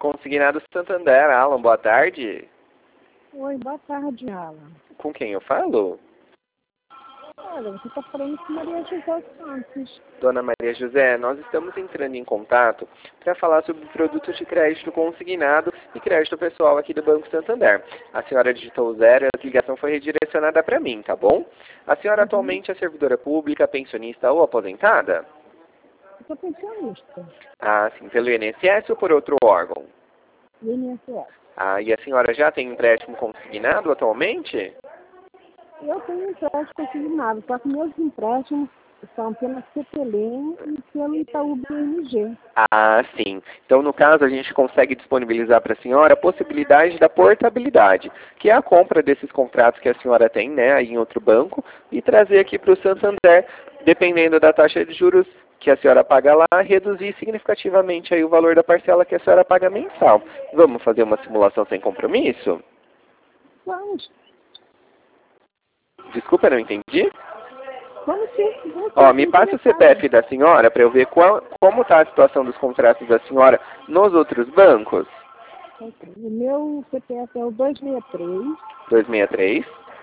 Consignado Santander, Alan, boa tarde. Oi, boa tarde, Alan. Com quem eu falo? Olha, você está falando com Maria José Santos. Dona Maria José, nós estamos entrando em contato para falar sobre produtos de crédito consignado e crédito pessoal aqui do Banco Santander. A senhora digitou 0 e a ligação foi redirecionada para mim, tá bom? A senhora atualmente é servidora pública, pensionista ou aposentada? Eu sou pensionista. Ah, sim, pelo INSS ou por outro órgão? Do INSS. Ah, e a senhora já tem empréstimo consignado atualmente? Eu tenho empréstimo consignado, só que meus empréstimos são pela CPLM e pelo Itaú BMG. Ah, sim. Então, no caso, a gente consegue disponibilizar para a senhora a possibilidade da portabilidade, que é a compra desses contratos que a senhora tem, né, aí em outro banco, e trazer aqui para o Santander, dependendo da taxa de juros que a senhora paga lá, reduzir significativamente aí o valor da parcela que a senhora paga mensal. Vamos fazer uma simulação sem compromisso? Vamos, Desculpa, não entendi. vamos sim, Ó, me passa o CPF da senhora para eu ver como está a situação dos contratos da senhora nos outros bancos. O meu CPF é o 263 263,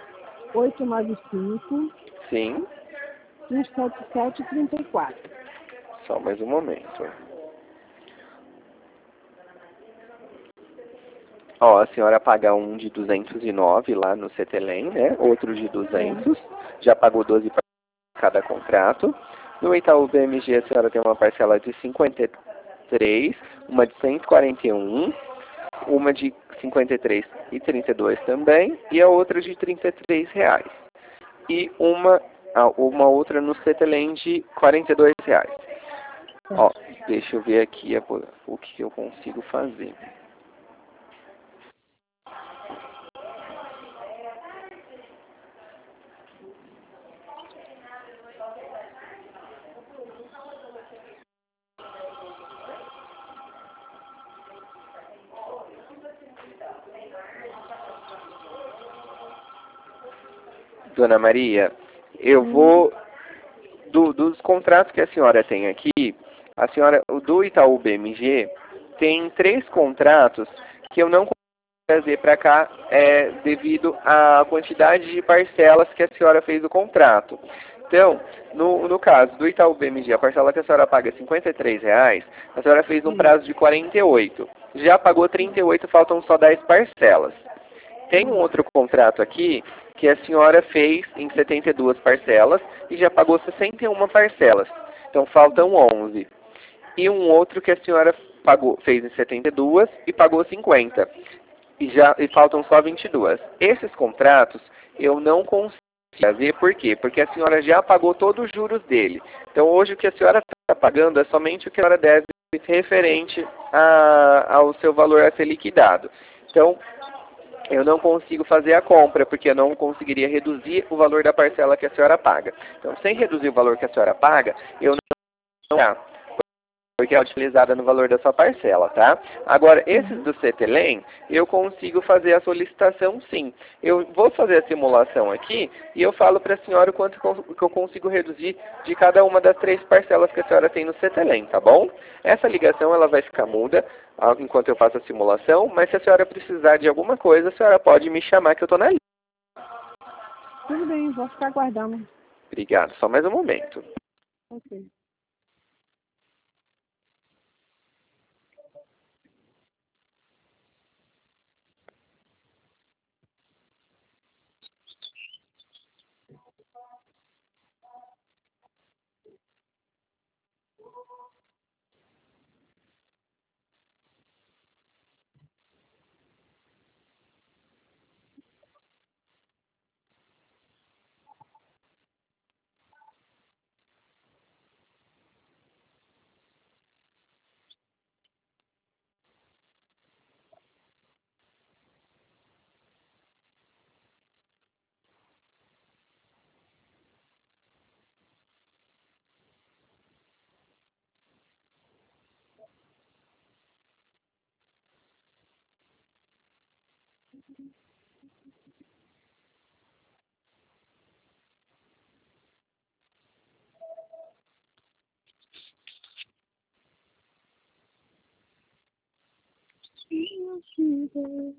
895 sim. 17734. Só mais um momento. Ó, a senhora paga um de 209 lá no CTLM, né? Outro de 200. Já pagou 12 para cada contrato. No Itaú BMG a senhora tem uma parcela de 53, uma de 141, uma de 53 e 32 também, e a outra de R$ 33. E uma outra no CTLM de R$ 42. Ó, deixa eu ver aqui o que eu consigo fazer. Dona Maria, eu vou dos contratos que a senhora tem aqui, a senhora, o do Itaú BMG, tem 3 contratos que eu não consigo trazer para cá devido à quantidade de parcelas que a senhora fez o contrato. Então, no caso do Itaú BMG, a parcela que a senhora paga é R$ 53, a senhora fez um prazo de 48. Já pagou 38, faltam só 10 parcelas. Tem um outro contrato aqui que a senhora fez em 72 parcelas e já pagou 61 parcelas. Então faltam 11. E um outro que a senhora fez em 72 e pagou 50. E faltam só 22. Esses contratos eu não consigo fazer, por quê? Porque a senhora já pagou todos os juros dele. Então hoje o que a senhora está pagando é somente o que a senhora deve referente ao seu valor a ser liquidado. Então, eu não consigo fazer a compra, porque eu não conseguiria reduzir o valor da parcela que a senhora paga. Então, sem reduzir o valor que a senhora paga, eu não porque é utilizada no valor da sua parcela, tá? Agora, esses do CTLM, eu consigo fazer a solicitação sim. Eu vou fazer a simulação aqui e eu falo para a senhora o quanto que eu consigo reduzir de cada uma das 3 parcelas que a senhora tem no CTLM, tá bom? Essa ligação ela vai ficar muda enquanto eu faço a simulação, mas se a senhora precisar de alguma coisa, a senhora pode me chamar que eu estou na linha. Tudo bem, vou ficar aguardando. Obrigado. Só mais um momento. Ok. possível.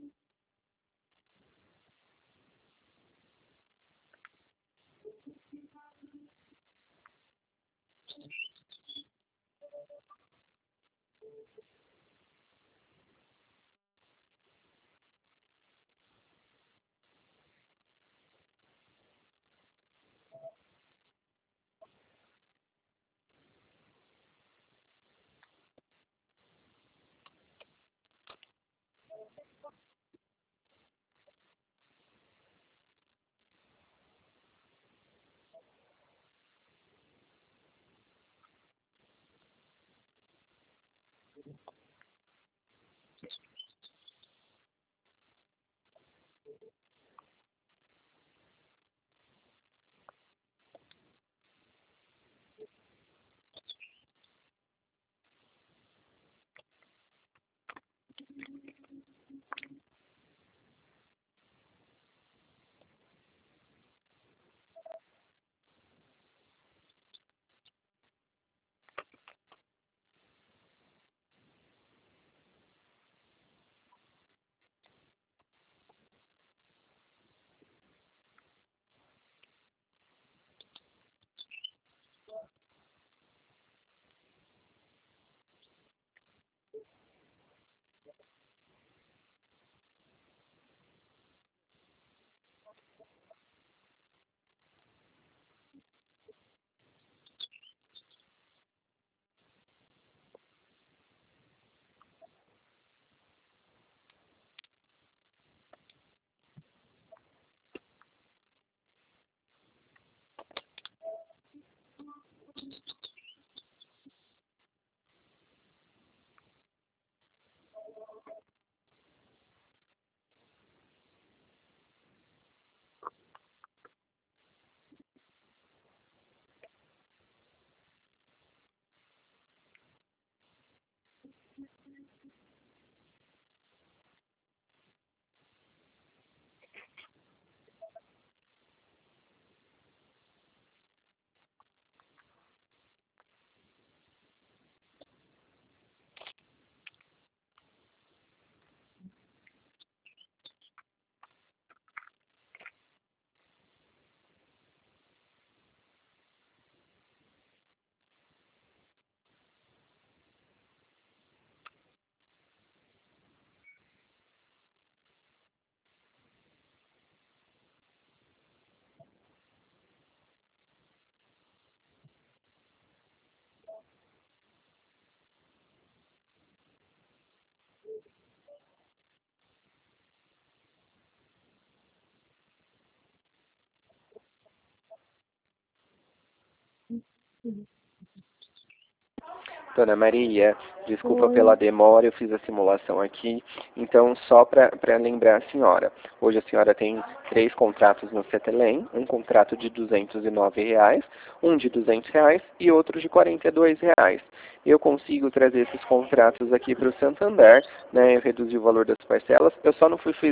Dona Maria, desculpa Oi. pela demora, eu fiz a simulação aqui. Então, só para lembrar a senhora, hoje a senhora tem 3 contratos no Cetelem, um contrato de R$ 209, um de R$ 200 e outro de R$ 42. Eu consigo trazer esses contratos aqui para o Santander, né? Eu reduzi o valor das parcelas, eu só não fiz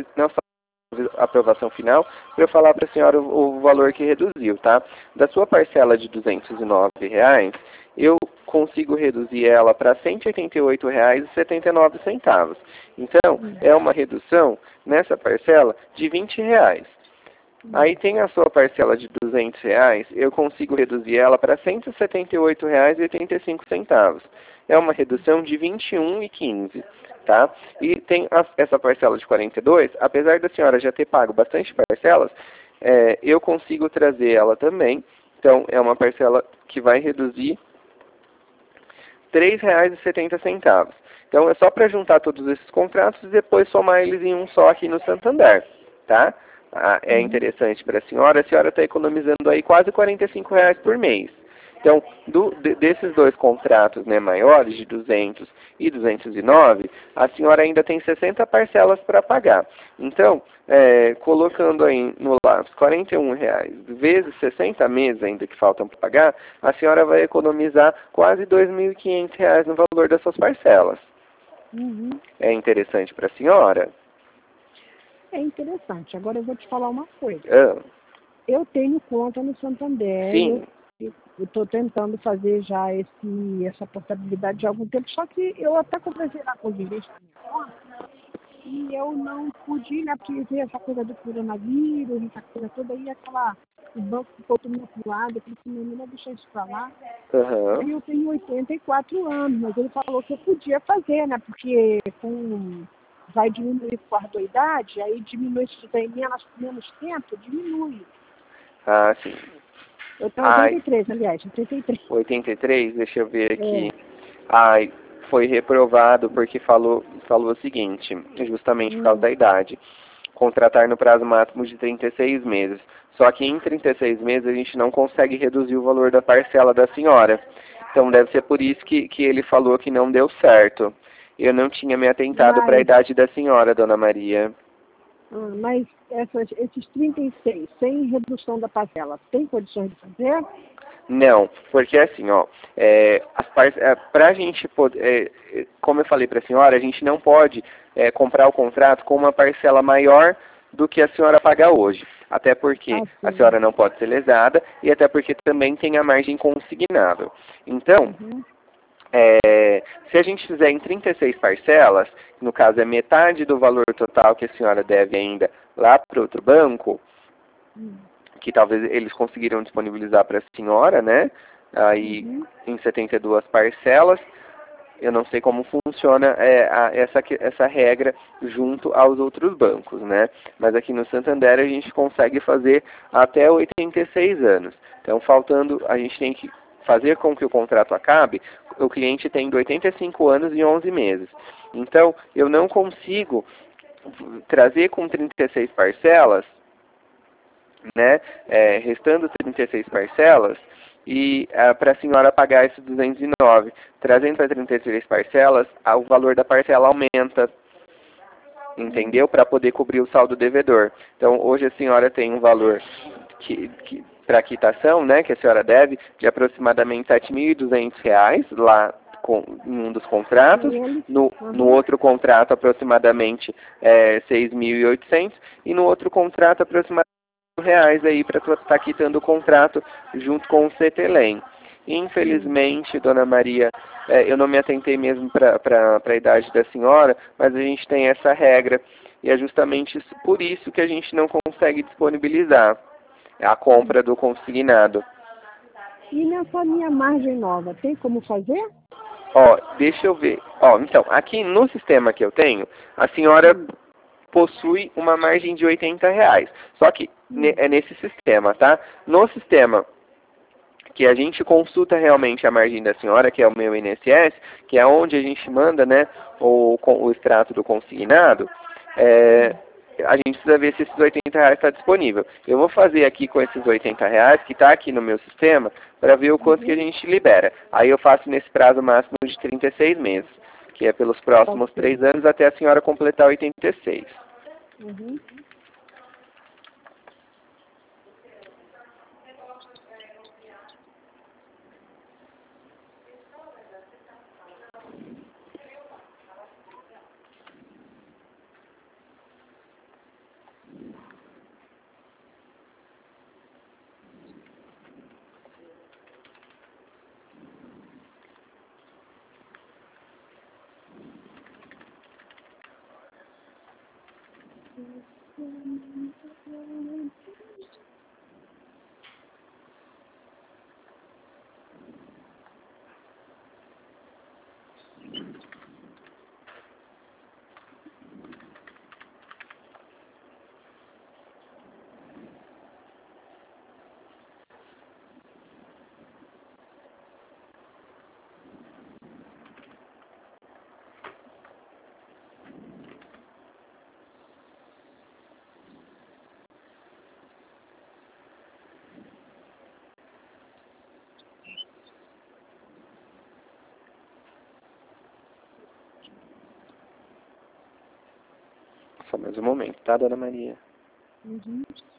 a aprovação final para eu falar para a senhora o valor que reduziu, tá? Da sua parcela de R$ 209, eu consigo reduzir ela para R$ 188,79. Então, é uma redução nessa parcela de R$ 20. Aí tem a sua parcela de R$ 200, eu consigo reduzir ela para R$ 178,85. É uma redução de 21,15, tá? E tem essa parcela de 42, apesar da senhora já ter pago bastante parcelas, eu consigo trazer ela também. Então, é uma parcela que vai reduzir R$ 3,70. Então, é só para juntar todos esses contratos e depois somar eles em um só aqui no Santander, tá? É interessante para a senhora está economizando aí quase R$ 45 por mês. Então, desses 2 contratos, né, maiores, de 200 e 209, a senhora ainda tem 60 parcelas para pagar. Então, colocando aí no lápis R$ 41 vezes 60 meses ainda que faltam para pagar, a senhora vai economizar quase R$ 2.500 no valor das suas parcelas. É interessante para a senhora? É interessante. Agora eu vou te falar uma coisa. Ah, Eu tenho conta no Santander. sim. Eu estou tentando fazer já essa portabilidade de algum tempo, só que eu até conversei lá com o gerente da minha conta, e eu não pude ir, né? Porque veio essa coisa do coronavírus, essa coisa toda, aí o banco ficou todo pro lado, eu falei assim, menina, deixa isso pra lá. Aham. Aí eu tenho 84 anos, mas ele falou que eu podia fazer, né? Porque vai diminuir com a idade, aí diminui, se tem menos tempo, diminui. Ah, sim. Eu tenho Ai, 83, aliás, 83. 83, deixa eu ver É. aqui. Ai, foi reprovado porque falou o seguinte, justamente por causa Hum. da idade. Contratar no prazo máximo de 36 meses. Só que em 36 meses a gente não consegue reduzir o valor da parcela da senhora. Então deve ser por isso que ele falou que não deu certo. Eu não tinha me atentado para a Mas, idade da senhora, dona Maria. mas esses 36, sem redução da parcela, tem condições de fazer? Não, porque assim, ó, para a gente poder, como eu falei para a senhora, a gente não pode comprar o contrato com uma parcela maior do que a senhora paga hoje. Até porque Ah, a sim. senhora não pode ser lesada e até porque também tem a margem consignada. Então, Uhum. se a gente fizer em 36 parcelas, no caso é metade do valor total que a senhora deve ainda lá para outro banco, Hum. que talvez eles conseguiram disponibilizar para a senhora, né? Aí Uhum. em 72 parcelas. Eu não sei como funciona essa regra junto aos outros bancos, né? Mas aqui no Santander a gente consegue fazer até 86 anos. Então, faltando, a gente tem que fazer com que o contrato acabe, o cliente tem 85 anos e 11 meses. Então, eu não consigo trazer com 36 parcelas, né, restando 36 parcelas, e para a senhora pagar esses 209. Trazendo para 33 parcelas, o valor da parcela aumenta, entendeu? Para poder cobrir o saldo devedor. Então, hoje a senhora tem um valor para quitação, né, que a senhora deve, de aproximadamente R$ 7.200 lá em um dos contratos, Ele. no Uhum. outro contrato aproximadamente 6.800 e no outro contrato aproximadamente reais aí para estar quitando o contrato junto com o CETELEM. Hum. Infelizmente, dona Maria, eu não me atentei mesmo para a idade da senhora, mas a gente tem essa regra e é justamente por isso que a gente não consegue disponibilizar a compra do consignado. E nessa minha margem nova, tem como fazer? Ó, deixa eu ver. Ó, então, aqui no sistema que eu tenho, a senhora Hum. possui uma margem de R$ 80. Só que Hum. é nesse sistema, tá? No sistema que a gente consulta realmente a margem da senhora, que é o meu INSS, que é onde a gente manda, né, o extrato do consignado, a gente precisa ver se esses R$ 80 está disponível. Eu vou fazer aqui com esses R$ 80 que está aqui no meu sistema para ver o quanto que a Uhum. gente libera. Aí eu faço nesse prazo máximo de 36 meses, que é pelos próximos Ok. 3 anos até a senhora completar 86. Uhum. Só mais um momento, tá, dona Maria? Uhum.